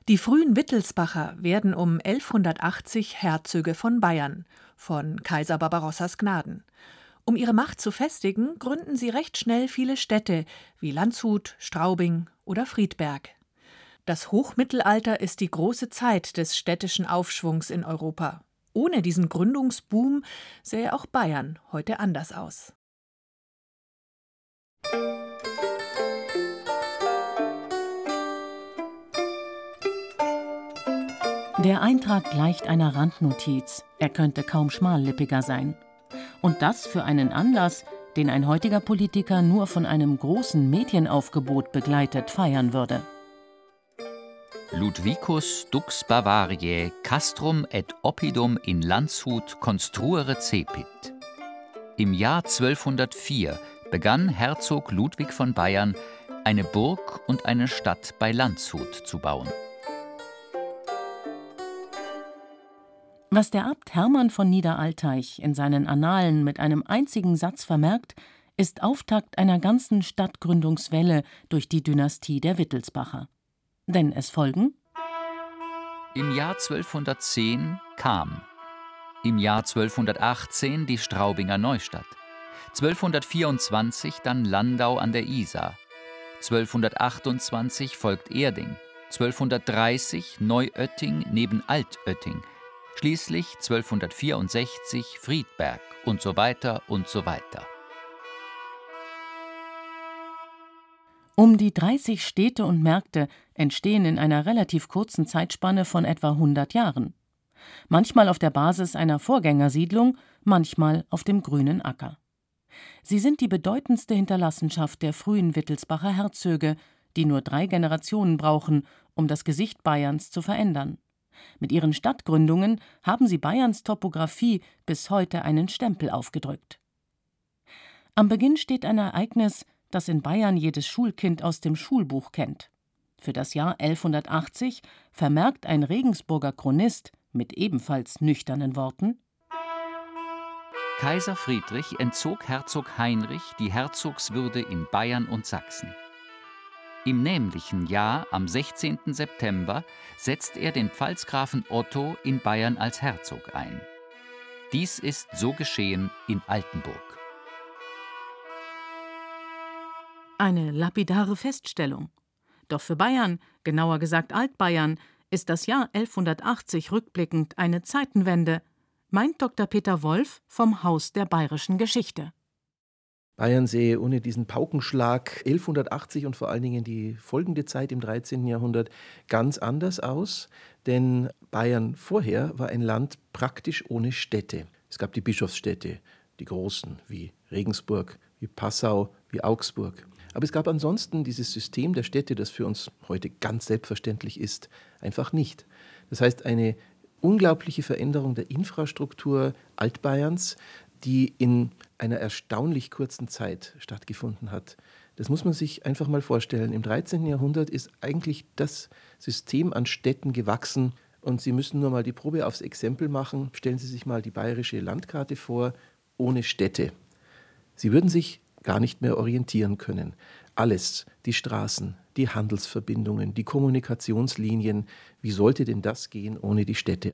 Die frühen Wittelsbacher werden um 1180 Herzöge von Bayern, von Kaiser Barbarossas Gnaden. Um ihre Macht zu festigen, gründen sie recht schnell viele Städte wie Landshut, Straubing oder Friedberg. Das Hochmittelalter ist die große Zeit des städtischen Aufschwungs in Europa. Ohne diesen Gründungsboom sähe auch Bayern heute anders aus. Der Eintrag gleicht einer Randnotiz. Er könnte kaum schmallippiger sein. Und das für einen Anlass, den ein heutiger Politiker nur von einem großen Medienaufgebot begleitet feiern würde. Ludwicus dux Bavariae castrum et oppidum in Landshut construere cepit. Im Jahr 1204 begann Herzog Ludwig von Bayern, eine Burg und eine Stadt bei Landshut zu bauen. Was der Abt Hermann von Niederaltaich in seinen Annalen mit einem einzigen Satz vermerkt, ist Auftakt einer ganzen Stadtgründungswelle durch die Dynastie der Wittelsbacher. Denn es folgen: Im Jahr 1210 Cham, im Jahr 1218 die Straubinger Neustadt, 1224 dann Landau an der Isar, 1228 folgt Erding, 1230 Neuötting neben Altötting, schließlich 1264 Friedberg und so weiter und so weiter. Um die 30 Städte und Märkte entstehen in einer relativ kurzen Zeitspanne von etwa 100 Jahren. Manchmal auf der Basis einer Vorgängersiedlung, manchmal auf dem grünen Acker. Sie sind die bedeutendste Hinterlassenschaft der frühen Wittelsbacher Herzöge, die nur 3 Generationen brauchen, um das Gesicht Bayerns zu verändern. Mit ihren Stadtgründungen haben sie Bayerns Topographie bis heute einen Stempel aufgedrückt. Am Beginn steht ein Ereignis, das in Bayern jedes Schulkind aus dem Schulbuch kennt. Für das Jahr 1180 vermerkt ein Regensburger Chronist mit ebenfalls nüchternen Worten: Kaiser Friedrich entzog Herzog Heinrich die Herzogswürde in Bayern und Sachsen. Im nämlichen Jahr, am 16. September, setzt er den Pfalzgrafen Otto in Bayern als Herzog ein. Dies ist so geschehen in Altenburg. Eine lapidare Feststellung. Doch für Bayern, genauer gesagt Altbayern, ist das Jahr 1180 rückblickend eine Zeitenwende, meint Dr. Peter Wolf vom Haus der bayerischen Geschichte. Bayern sähe ohne diesen Paukenschlag 1180 und vor allen Dingen die folgende Zeit im 13. Jahrhundert ganz anders aus, denn Bayern vorher war ein Land praktisch ohne Städte. Es gab die Bischofsstädte, die großen, wie Regensburg, wie Passau, wie Augsburg. Aber es gab ansonsten dieses System der Städte, das für uns heute ganz selbstverständlich ist, einfach nicht. Das heißt, eine unglaubliche Veränderung der Infrastruktur Altbayerns, die in einer erstaunlich kurzen Zeit stattgefunden hat. Das muss man sich einfach mal vorstellen. Im 13. Jahrhundert ist eigentlich das System an Städten gewachsen und Sie müssen nur mal die Probe aufs Exempel machen. Stellen Sie sich mal die bayerische Landkarte vor, ohne Städte. Sie würden sich gar nicht mehr orientieren können. Alles, die Straßen, die Handelsverbindungen, die Kommunikationslinien, wie sollte denn das gehen ohne die Städte?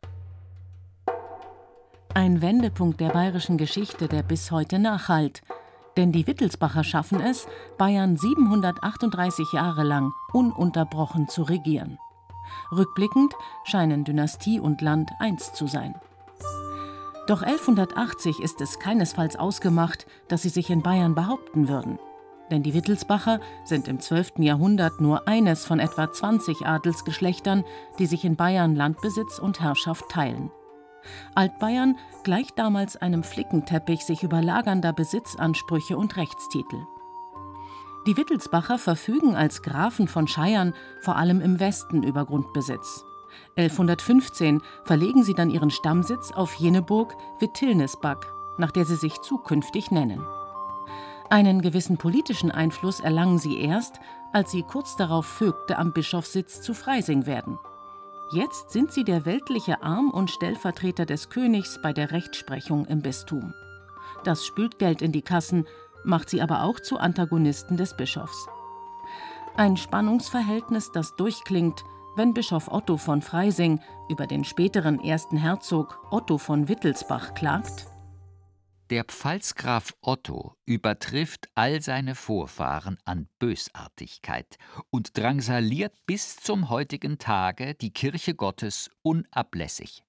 Ein Wendepunkt der bayerischen Geschichte, der bis heute nachhallt. Denn die Wittelsbacher schaffen es, Bayern 738 Jahre lang ununterbrochen zu regieren. Rückblickend scheinen Dynastie und Land eins zu sein. Doch 1180 ist es keinesfalls ausgemacht, dass sie sich in Bayern behaupten würden. Denn die Wittelsbacher sind im 12. Jahrhundert nur eines von etwa 20 Adelsgeschlechtern, die sich in Bayern Landbesitz und Herrschaft teilen. Altbayern gleicht damals einem Flickenteppich sich überlagernder Besitzansprüche und Rechtstitel. Die Wittelsbacher verfügen als Grafen von Scheiern vor allem im Westen über Grundbesitz. 1115 verlegen sie dann ihren Stammsitz auf jene Burg Wittilnesbach, nach der sie sich zukünftig nennen. Einen gewissen politischen Einfluss erlangen sie erst, als sie kurz darauf Vögte am Bischofssitz zu Freising werden. Jetzt sind sie der weltliche Arm und Stellvertreter des Königs bei der Rechtsprechung im Bistum. Das spült Geld in die Kassen, macht sie aber auch zu Antagonisten des Bischofs. Ein Spannungsverhältnis, das durchklingt, Wenn Bischof Otto von Freising über den späteren ersten Herzog Otto von Wittelsbach klagt: Der Pfalzgraf Otto übertrifft all seine Vorfahren an Bösartigkeit und drangsaliert bis zum heutigen Tage die Kirche Gottes unablässig.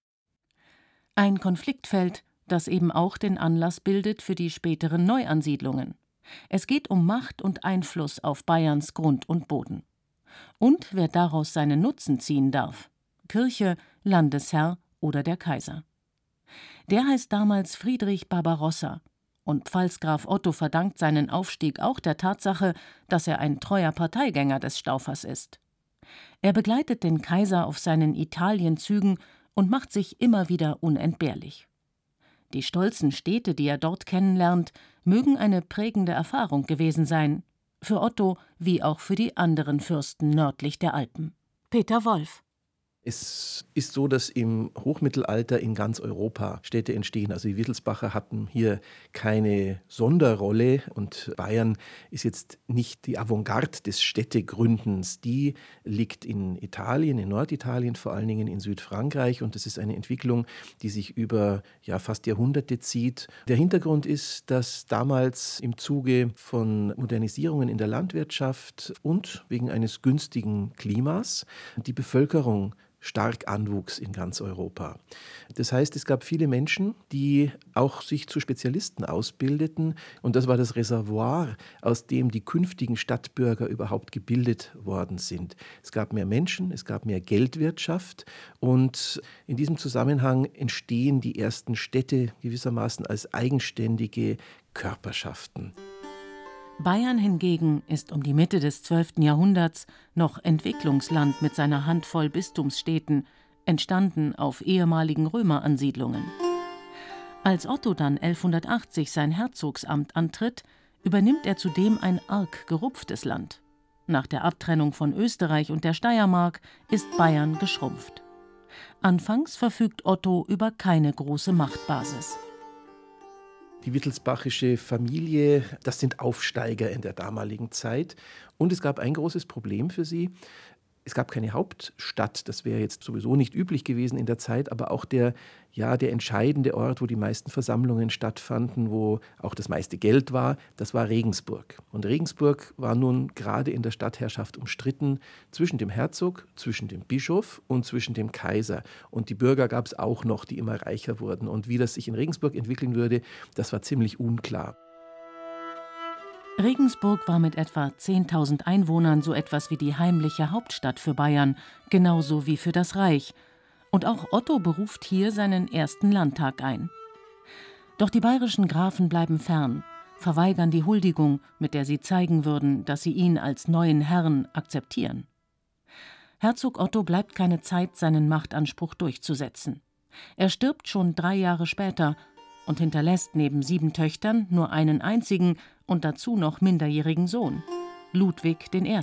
Ein Konfliktfeld, das eben auch den Anlass bildet für die späteren Neuansiedlungen. Es geht um Macht und Einfluss auf Bayerns Grund und Boden. Und wer daraus seinen Nutzen ziehen darf: Kirche, Landesherr oder der Kaiser. Der heißt damals Friedrich Barbarossa, und Pfalzgraf Otto verdankt seinen Aufstieg auch der Tatsache, dass er ein treuer Parteigänger des Staufers ist. Er begleitet den Kaiser auf seinen Italienzügen und macht sich immer wieder unentbehrlich. Die stolzen Städte, die er dort kennenlernt, mögen eine prägende Erfahrung gewesen sein, für Otto wie auch für die anderen Fürsten nördlich der Alpen. Peter Wolf. Es ist so, dass im Hochmittelalter in ganz Europa Städte entstehen. Also die Wittelsbacher hatten hier keine Sonderrolle und Bayern ist jetzt nicht die Avantgarde des Städtegründens. Die liegt in Italien, in Norditalien, vor allen Dingen in Südfrankreich, und das ist eine Entwicklung, die sich über fast Jahrhunderte zieht. Der Hintergrund ist, dass damals im Zuge von Modernisierungen in der Landwirtschaft und wegen eines günstigen Klimas die Bevölkerung stark anwuchs in ganz Europa. Das heißt, es gab viele Menschen, die auch sich zu Spezialisten ausbildeten, und das war das Reservoir, aus dem die künftigen Stadtbürger überhaupt gebildet worden sind. Es gab mehr Menschen, es gab mehr Geldwirtschaft, und in diesem Zusammenhang entstehen die ersten Städte gewissermaßen als eigenständige Körperschaften. Bayern hingegen ist um die Mitte des 12. Jahrhunderts noch Entwicklungsland mit seiner Handvoll Bistumsstädten, entstanden auf ehemaligen Römeransiedlungen. Als Otto dann 1180 sein Herzogsamt antritt, übernimmt er zudem ein arg gerupftes Land. Nach der Abtrennung von Österreich und der Steiermark ist Bayern geschrumpft. Anfangs verfügt Otto über keine große Machtbasis. Die wittelsbachische Familie, das sind Aufsteiger in der damaligen Zeit. Und es gab ein großes Problem für sie. Es gab keine Hauptstadt, das wäre jetzt sowieso nicht üblich gewesen in der Zeit, aber auch der entscheidende Ort, wo die meisten Versammlungen stattfanden, wo auch das meiste Geld war, das war Regensburg. Und Regensburg war nun gerade in der Stadtherrschaft umstritten zwischen dem Herzog, zwischen dem Bischof und zwischen dem Kaiser. Und die Bürger gab es auch noch, die immer reicher wurden. Und wie das sich in Regensburg entwickeln würde, das war ziemlich unklar. Regensburg war mit etwa 10.000 Einwohnern so etwas wie die heimliche Hauptstadt für Bayern, genauso wie für das Reich. Und auch Otto beruft hier seinen ersten Landtag ein. Doch die bayerischen Grafen bleiben fern, verweigern die Huldigung, mit der sie zeigen würden, dass sie ihn als neuen Herrn akzeptieren. Herzog Otto bleibt keine Zeit, seinen Machtanspruch durchzusetzen. Er stirbt schon 3 Jahre später und hinterlässt neben 7 Töchtern nur einen einzigen und dazu noch minderjährigen Sohn, Ludwig I.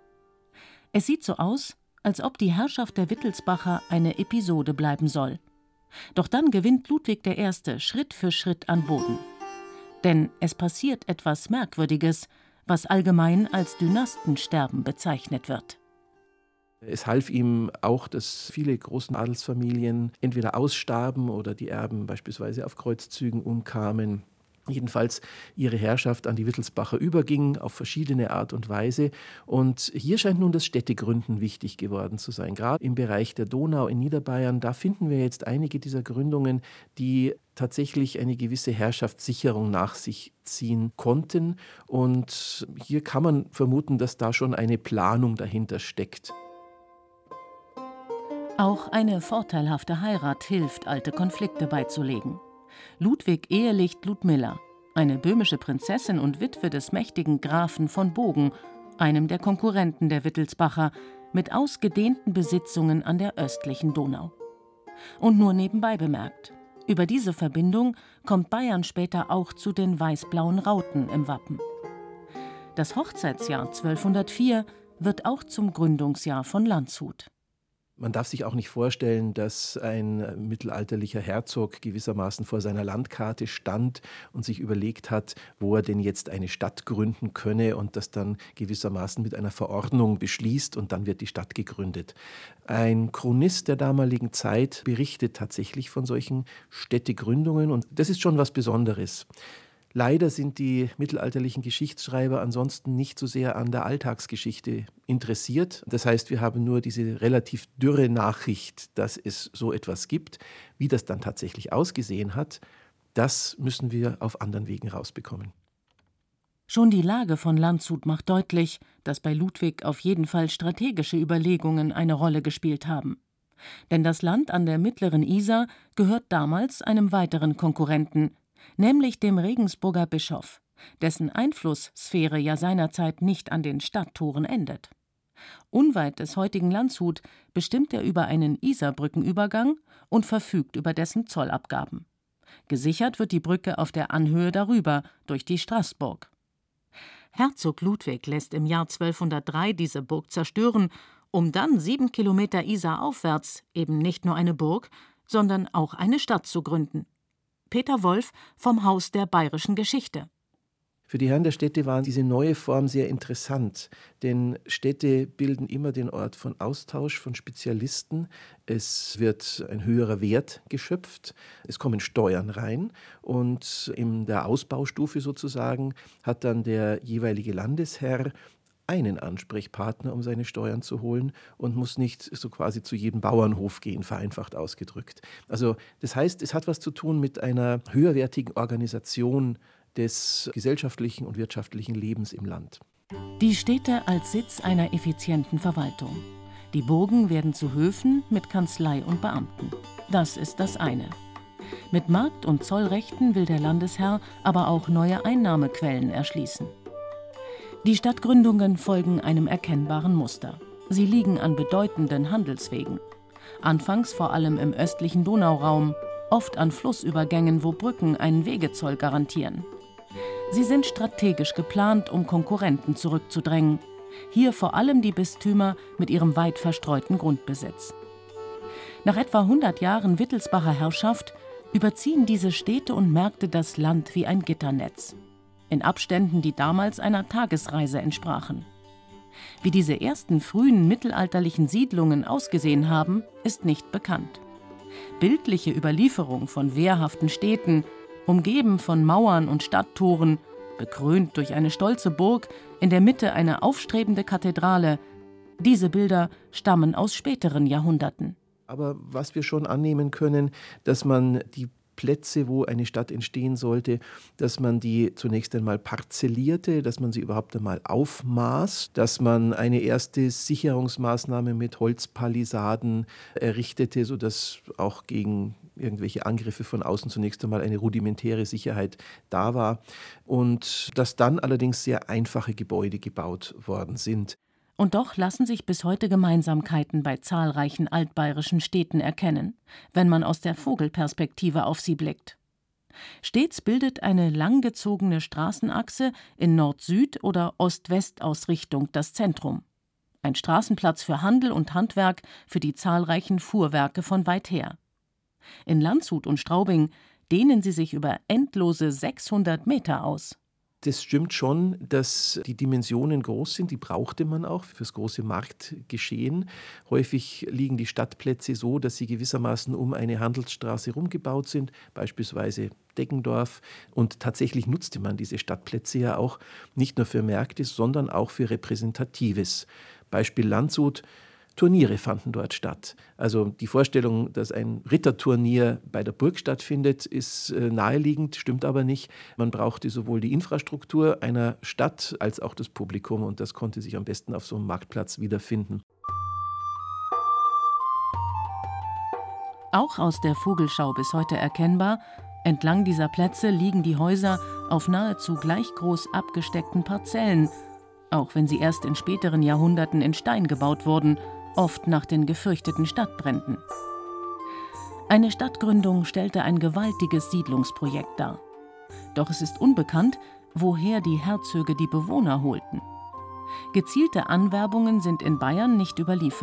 Es sieht so aus, als ob die Herrschaft der Wittelsbacher eine Episode bleiben soll. Doch dann gewinnt Ludwig I. Schritt für Schritt an Boden. Denn es passiert etwas Merkwürdiges, was allgemein als Dynastensterben bezeichnet wird. Es half ihm auch, dass viele große Adelsfamilien entweder ausstarben oder die Erben beispielsweise auf Kreuzzügen umkamen. Jedenfalls ihre Herrschaft an die Wittelsbacher überging auf verschiedene Art und Weise. Und hier scheint nun das Städtegründen wichtig geworden zu sein. Gerade im Bereich der Donau in Niederbayern, da finden wir jetzt einige dieser Gründungen, die tatsächlich eine gewisse Herrschaftssicherung nach sich ziehen konnten. Und hier kann man vermuten, dass da schon eine Planung dahinter steckt. Auch eine vorteilhafte Heirat hilft, alte Konflikte beizulegen. Ludwig ehelicht Ludmilla, eine böhmische Prinzessin und Witwe des mächtigen Grafen von Bogen, einem der Konkurrenten der Wittelsbacher, mit ausgedehnten Besitzungen an der östlichen Donau. Und nur nebenbei bemerkt, über diese Verbindung kommt Bayern später auch zu den weiß-blauen Rauten im Wappen. Das Hochzeitsjahr 1204 wird auch zum Gründungsjahr von Landshut. Man darf sich auch nicht vorstellen, dass ein mittelalterlicher Herzog gewissermaßen vor seiner Landkarte stand und sich überlegt hat, wo er denn jetzt eine Stadt gründen könne und das dann gewissermaßen mit einer Verordnung beschließt und dann wird die Stadt gegründet. Ein Chronist der damaligen Zeit berichtet tatsächlich von solchen Städtegründungen und das ist schon was Besonderes. Leider sind die mittelalterlichen Geschichtsschreiber ansonsten nicht so sehr an der Alltagsgeschichte interessiert. Das heißt, wir haben nur diese relativ dürre Nachricht, dass es so etwas gibt. Wie das dann tatsächlich ausgesehen hat, das müssen wir auf anderen Wegen rausbekommen. Schon die Lage von Landshut macht deutlich, dass bei Ludwig auf jeden Fall strategische Überlegungen eine Rolle gespielt haben. Denn das Land an der mittleren Isar gehört damals einem weiteren Konkurrenten, nämlich dem Regensburger Bischof, dessen Einflusssphäre ja seinerzeit nicht an den Stadttoren endet. Unweit des heutigen Landshut bestimmt er über einen Isarbrückenübergang und verfügt über dessen Zollabgaben. Gesichert wird die Brücke auf der Anhöhe darüber durch die Straßburg. Herzog Ludwig lässt im Jahr 1203 diese Burg zerstören, um dann 7 Kilometer Isar aufwärts eben nicht nur eine Burg, sondern auch eine Stadt zu gründen. Peter Wolf vom Haus der Bayerischen Geschichte. Für die Herren der Städte war diese neue Form sehr interessant, denn Städte bilden immer den Ort von Austausch, von Spezialisten. Es wird ein höherer Wert geschöpft, es kommen Steuern rein und in der Ausbaustufe sozusagen hat dann der jeweilige Landesherr einen Ansprechpartner, um seine Steuern zu holen und muss nicht so quasi zu jedem Bauernhof gehen, vereinfacht ausgedrückt. Also das heißt, es hat was zu tun mit einer höherwertigen Organisation des gesellschaftlichen und wirtschaftlichen Lebens im Land. Die Städte als Sitz einer effizienten Verwaltung. Die Burgen werden zu Höfen mit Kanzlei und Beamten. Das ist das eine. Mit Markt- und Zollrechten will der Landesherr aber auch neue Einnahmequellen erschließen. Die Stadtgründungen folgen einem erkennbaren Muster. Sie liegen an bedeutenden Handelswegen. Anfangs vor allem im östlichen Donauraum, oft an Flussübergängen, wo Brücken einen Wegezoll garantieren. Sie sind strategisch geplant, um Konkurrenten zurückzudrängen. Hier vor allem die Bistümer mit ihrem weit verstreuten Grundbesitz. Nach etwa 100 Jahren Wittelsbacher Herrschaft überziehen diese Städte und Märkte das Land wie ein Gitternetz. In Abständen, die damals einer Tagesreise entsprachen. Wie diese ersten frühen mittelalterlichen Siedlungen ausgesehen haben, ist nicht bekannt. Bildliche Überlieferung von wehrhaften Städten, umgeben von Mauern und Stadttoren, bekrönt durch eine stolze Burg, in der Mitte eine aufstrebende Kathedrale, diese Bilder stammen aus späteren Jahrhunderten. Aber was wir schon annehmen können, dass man die Plätze, wo eine Stadt entstehen sollte, dass man die zunächst einmal parzellierte, dass man sie überhaupt einmal aufmaß, dass man eine erste Sicherungsmaßnahme mit Holzpalisaden errichtete, sodass auch gegen irgendwelche Angriffe von außen zunächst einmal eine rudimentäre Sicherheit da war und dass dann allerdings sehr einfache Gebäude gebaut worden sind. Und doch lassen sich bis heute Gemeinsamkeiten bei zahlreichen altbayerischen Städten erkennen, wenn man aus der Vogelperspektive auf sie blickt. Stets bildet eine langgezogene Straßenachse in Nord-Süd- oder Ost-West-Ausrichtung das Zentrum. Ein Straßenplatz für Handel und Handwerk für die zahlreichen Fuhrwerke von weit her. In Landshut und Straubing dehnen sie sich über endlose 600 Meter aus. Das stimmt schon, dass die Dimensionen groß sind, die brauchte man auch fürs große Marktgeschehen. Häufig liegen die Stadtplätze so, dass sie gewissermaßen um eine Handelsstraße rumgebaut sind, beispielsweise Deggendorf. Und tatsächlich nutzte man diese Stadtplätze ja auch nicht nur für Märkte, sondern auch für Repräsentatives. Beispiel Landshut. Turniere fanden dort statt. Also die Vorstellung, dass ein Ritterturnier bei der Burg stattfindet, ist naheliegend, stimmt aber nicht. Man brauchte sowohl die Infrastruktur einer Stadt als auch das Publikum und das konnte sich am besten auf so einem Marktplatz wiederfinden. Auch aus der Vogelschau bis heute erkennbar, entlang dieser Plätze liegen die Häuser auf nahezu gleich groß abgesteckten Parzellen, auch wenn sie erst in späteren Jahrhunderten in Stein gebaut wurden, oft nach den gefürchteten Stadtbränden. Eine Stadtgründung stellte ein gewaltiges Siedlungsprojekt dar. Doch es ist unbekannt, woher die Herzöge die Bewohner holten. Gezielte Anwerbungen sind in Bayern nicht überliefert.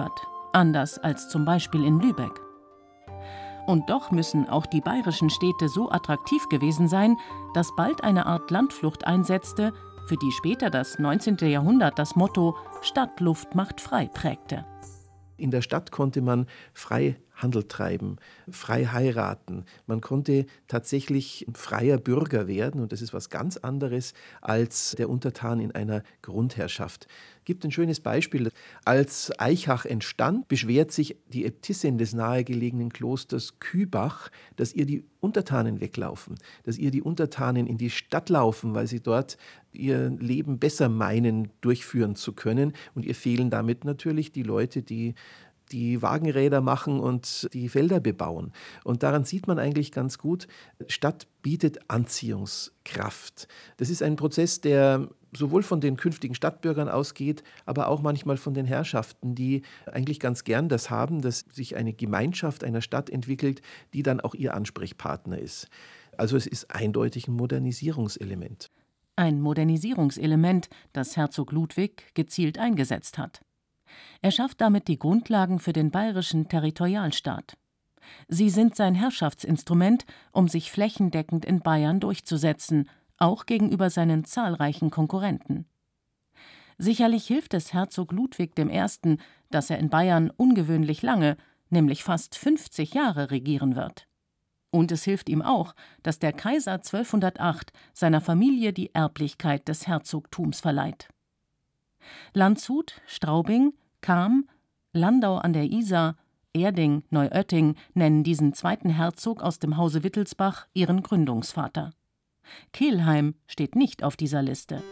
anders als zum Beispiel in Lübeck. Und doch müssen auch die bayerischen Städte so attraktiv gewesen sein, dass bald eine Art Landflucht einsetzte, für die später das 19. Jahrhundert das Motto »Stadtluft macht frei« prägte. In der Stadt konnte man frei Handel treiben, frei heiraten. Man konnte tatsächlich freier Bürger werden und das ist was ganz anderes als der Untertan in einer Grundherrschaft. Es gibt ein schönes Beispiel. Als Aichach entstand, beschwert sich die Äbtissin des nahegelegenen Klosters Kübach, dass ihr die Untertanen weglaufen, dass ihr die Untertanen in die Stadt laufen, weil sie dort ihr Leben besser meinen, durchführen zu können. Und ihr fehlen damit natürlich die Leute, die Wagenräder machen und die Felder bebauen. Und daran sieht man eigentlich ganz gut, Stadt bietet Anziehungskraft. Das ist ein Prozess, der sowohl von den künftigen Stadtbürgern ausgeht, aber auch manchmal von den Herrschaften, die eigentlich ganz gern das haben, dass sich eine Gemeinschaft einer Stadt entwickelt, die dann auch ihr Ansprechpartner ist. Also es ist eindeutig ein Modernisierungselement. Ein Modernisierungselement, das Herzog Ludwig gezielt eingesetzt hat. Er schafft damit die Grundlagen für den bayerischen Territorialstaat. Sie sind sein Herrschaftsinstrument, um sich flächendeckend in Bayern durchzusetzen, auch gegenüber seinen zahlreichen Konkurrenten. Sicherlich hilft es Herzog Ludwig I., dass er in Bayern ungewöhnlich lange, nämlich fast 50 Jahre regieren wird. Und es hilft ihm auch, dass der Kaiser 1208 seiner Familie die Erblichkeit des Herzogtums verleiht. Landshut, Straubing, Cham, Landau an der Isar, Erding, Neuötting nennen diesen zweiten Herzog aus dem Hause Wittelsbach ihren Gründungsvater. Kelheim steht nicht auf dieser Liste.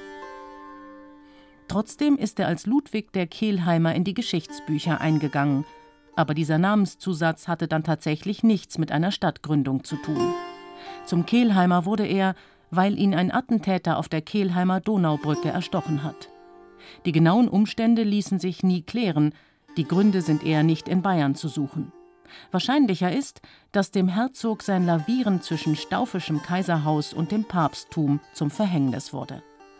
Trotzdem ist er als Ludwig der Kelheimer in die Geschichtsbücher eingegangen. Aber dieser Namenszusatz hatte dann tatsächlich nichts mit einer Stadtgründung zu tun. Zum Kelheimer wurde er, weil ihn ein Attentäter auf der Kelheimer Donaubrücke erstochen hat. Die genauen Umstände ließen sich nie klären, die Gründe sind eher nicht in Bayern zu suchen. Wahrscheinlicher ist, dass dem Herzog sein Lavieren zwischen staufischem Kaiserhaus und dem Papsttum zum Verhängnis wurde.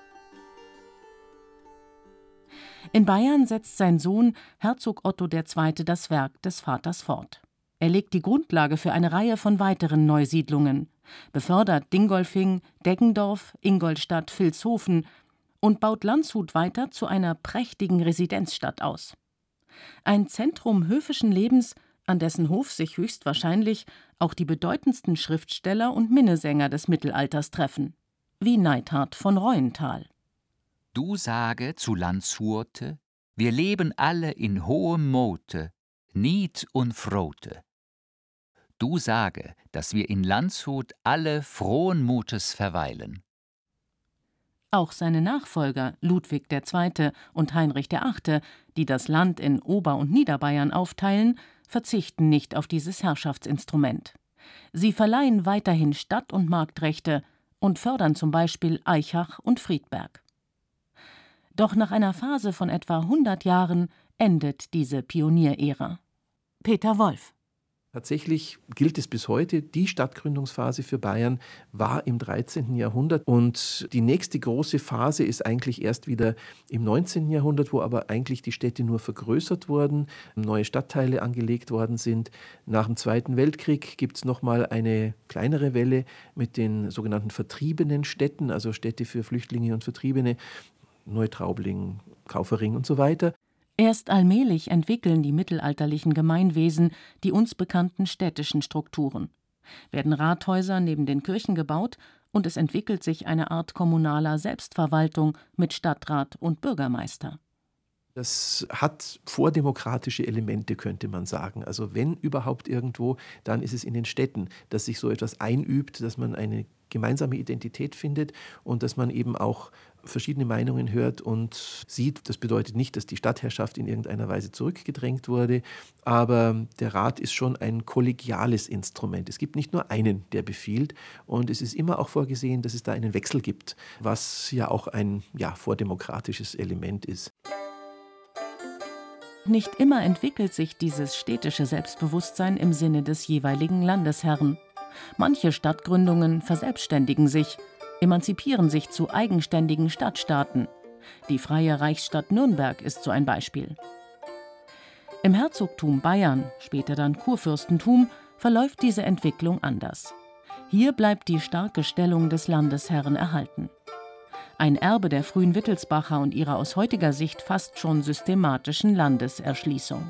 In Bayern setzt sein Sohn Herzog Otto II. Das Werk des Vaters fort. Er legt die Grundlage für eine Reihe von weiteren Neusiedlungen, befördert Dingolfing, Deggendorf, Ingolstadt, Vilshofen und baut Landshut weiter zu einer prächtigen Residenzstadt aus. Ein Zentrum höfischen Lebens, an dessen Hof sich höchstwahrscheinlich auch die bedeutendsten Schriftsteller und Minnesänger des Mittelalters treffen, wie Neidhart von Reuenthal. Du sage zu Landshute, wir leben alle in hohem Mote, Nied und Frote. Du sage, dass wir in Landshut alle frohen Mutes verweilen. Auch seine Nachfolger Ludwig II. Und Heinrich VIII., die das Land in Ober- und Niederbayern aufteilen, verzichten nicht auf dieses Herrschaftsinstrument. Sie verleihen weiterhin Stadt- und Marktrechte und fördern zum Beispiel Aichach und Friedberg. Doch nach einer Phase von etwa 100 Jahren endet diese Pionierära. Peter Wolf. Tatsächlich gilt es bis heute, die Stadtgründungsphase für Bayern war im 13. Jahrhundert und die nächste große Phase ist eigentlich erst wieder im 19. Jahrhundert, wo aber eigentlich die Städte nur vergrößert wurden, neue Stadtteile angelegt worden sind. Nach dem Zweiten Weltkrieg gibt es nochmal eine kleinere Welle mit den sogenannten vertriebenen Städten, also Städte für Flüchtlinge und Vertriebene, Neutraubling, Kaufering und so weiter. Erst allmählich entwickeln die mittelalterlichen Gemeinwesen die uns bekannten städtischen Strukturen. Werden Rathäuser neben den Kirchen gebaut und es entwickelt sich eine Art kommunaler Selbstverwaltung mit Stadtrat und Bürgermeister. Das hat vordemokratische Elemente, könnte man sagen. Also wenn überhaupt irgendwo, dann ist es in den Städten, dass sich so etwas einübt, dass man eine gemeinsame Identität findet und dass man eben auch verschiedene Meinungen hört und sieht. Das bedeutet nicht, dass die Stadtherrschaft in irgendeiner Weise zurückgedrängt wurde, aber der Rat ist schon ein kollegiales Instrument. Es gibt nicht nur einen, der befiehlt und es ist immer auch vorgesehen, dass es da einen Wechsel gibt, was ja auch ein vordemokratisches Element ist. Nicht immer entwickelt sich dieses städtische Selbstbewusstsein im Sinne des jeweiligen Landesherren. Manche Stadtgründungen verselbstständigen sich, emanzipieren sich zu eigenständigen Stadtstaaten. Die Freie Reichsstadt Nürnberg ist so ein Beispiel. Im Herzogtum Bayern, später dann Kurfürstentum, verläuft diese Entwicklung anders. Hier bleibt die starke Stellung des Landesherren erhalten. Ein Erbe der frühen Wittelsbacher und ihrer aus heutiger Sicht fast schon systematischen Landeserschließung.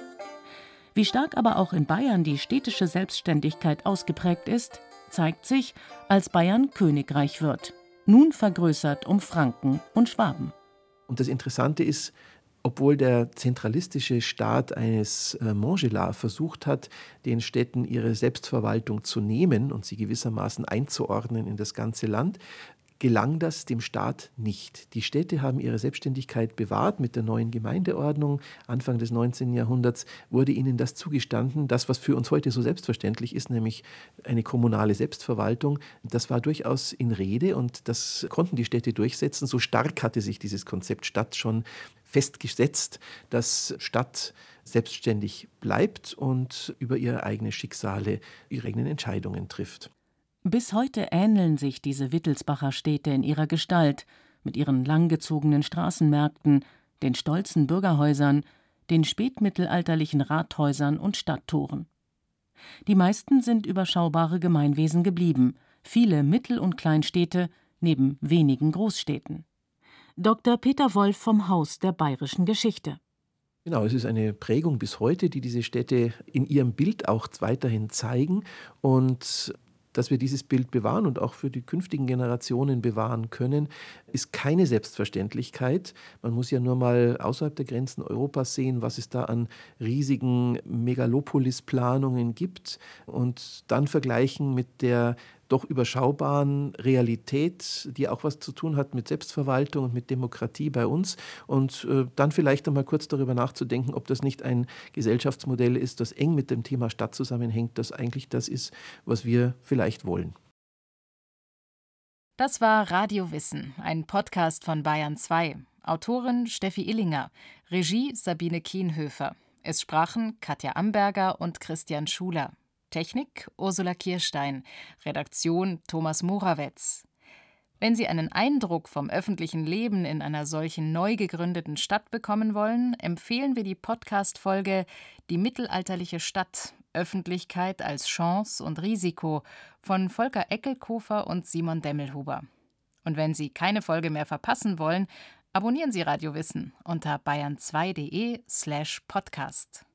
Wie stark aber auch in Bayern die städtische Selbstständigkeit ausgeprägt ist, zeigt sich, als Bayern Königreich wird, nun vergrößert um Franken und Schwaben. Und das Interessante ist, obwohl der zentralistische Staat eines Montgelas versucht hat, den Städten ihre Selbstverwaltung zu nehmen und sie gewissermaßen einzuordnen in das ganze Land, gelang das dem Staat nicht. Die Städte haben ihre Selbstständigkeit bewahrt. Mit der neuen Gemeindeordnung Anfang des 19. Jahrhunderts wurde ihnen das zugestanden. Das, was für uns heute so selbstverständlich ist, nämlich eine kommunale Selbstverwaltung, das war durchaus in Rede und das konnten die Städte durchsetzen. So stark hatte sich dieses Konzept Stadt schon festgesetzt, dass Stadt selbstständig bleibt und über ihre eigenen Schicksale, ihre eigenen Entscheidungen trifft. Bis heute ähneln sich diese Wittelsbacher Städte in ihrer Gestalt, mit ihren langgezogenen Straßenmärkten, den stolzen Bürgerhäusern, den spätmittelalterlichen Rathäusern und Stadttoren. Die meisten sind überschaubare Gemeinwesen geblieben, viele Mittel- und Kleinstädte neben wenigen Großstädten. Dr. Peter Wolf vom Haus der Bayerischen Geschichte. Genau, es ist eine Prägung bis heute, die diese Städte in ihrem Bild auch weiterhin zeigen und dass wir dieses Bild bewahren und auch für die künftigen Generationen bewahren können, ist keine Selbstverständlichkeit. Man muss ja nur mal außerhalb der Grenzen Europas sehen, was es da an riesigen Megalopolis-Planungen gibt und dann vergleichen mit der doch überschaubaren Realität, die auch was zu tun hat mit Selbstverwaltung und mit Demokratie bei uns und dann vielleicht einmal kurz darüber nachzudenken, ob das nicht ein Gesellschaftsmodell ist, das eng mit dem Thema Stadt zusammenhängt, das eigentlich das ist, was wir vielleicht wollen. Das war Radio Wissen, ein Podcast von Bayern 2. Autorin Steffi Illinger, Regie Sabine Kienhöfer. Es sprachen Katja Amberger und Christian Schuler. Technik Ursula Kirstein, Redaktion Thomas Morawetz. Wenn Sie einen Eindruck vom öffentlichen Leben in einer solchen neu gegründeten Stadt bekommen wollen, empfehlen wir die Podcast-Folge »Die mittelalterliche Stadt – Öffentlichkeit als Chance und Risiko« von Volker Eckelkofer und Simon Demmelhuber. Und wenn Sie keine Folge mehr verpassen wollen, abonnieren Sie Radio Wissen unter bayern2.de/podcast.